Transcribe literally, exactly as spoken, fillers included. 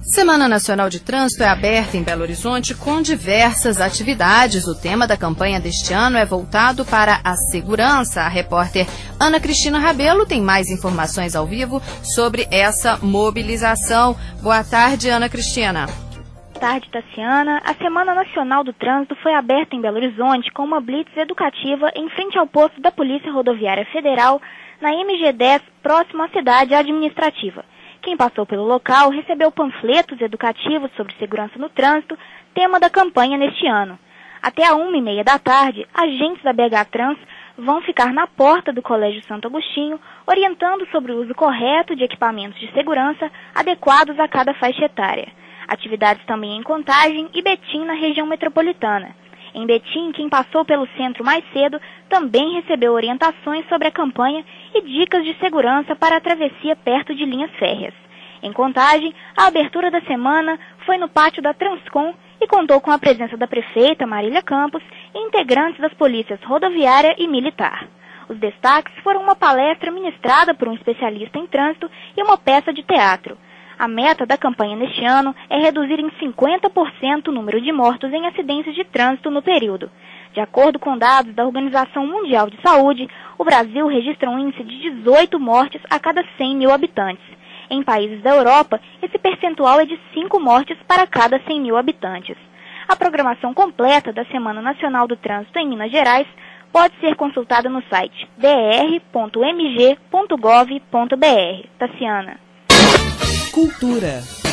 Semana Nacional de Trânsito é aberta em Belo Horizonte com diversas atividades. O tema da campanha deste ano é voltado para a segurança. A repórter Ana Cristina Rabelo tem mais informações ao vivo sobre essa mobilização. Boa tarde, Ana Cristina. Boa tarde, Tassiana. A Semana Nacional do Trânsito foi aberta em Belo Horizonte com uma blitz educativa em frente ao posto da Polícia Rodoviária Federal, na M G dez, próximo à cidade administrativa. Quem passou pelo local recebeu panfletos educativos sobre segurança no trânsito, tema da campanha neste ano. Até a uma e meia da tarde, agentes da B H Trans vão ficar na porta do Colégio Santo Agostinho, orientando sobre o uso correto de equipamentos de segurança adequados a cada faixa etária. Atividades também em Contagem e Betim, na região metropolitana. Em Betim, quem passou pelo centro mais cedo também recebeu orientações sobre a campanha e dicas de segurança para a travessia perto de linhas férreas. Em Contagem, a abertura da semana foi no pátio da Transcom e contou com a presença da prefeita Marília Campos e integrantes das polícias rodoviária e militar. Os destaques foram uma palestra ministrada por um especialista em trânsito e uma peça de teatro. A meta da campanha neste ano é reduzir em cinquenta por cento o número de mortos em acidentes de trânsito no período. De acordo com dados da Organização Mundial de Saúde, o Brasil registra um índice de dezoito mortes a cada cem mil habitantes. Em países da Europa, esse percentual é de cinco mortes para cada cem mil habitantes. A programação completa da Semana Nacional do Trânsito em Minas Gerais pode ser consultada no site d r ponto m g ponto gov ponto b r. Tassiana. Cultura.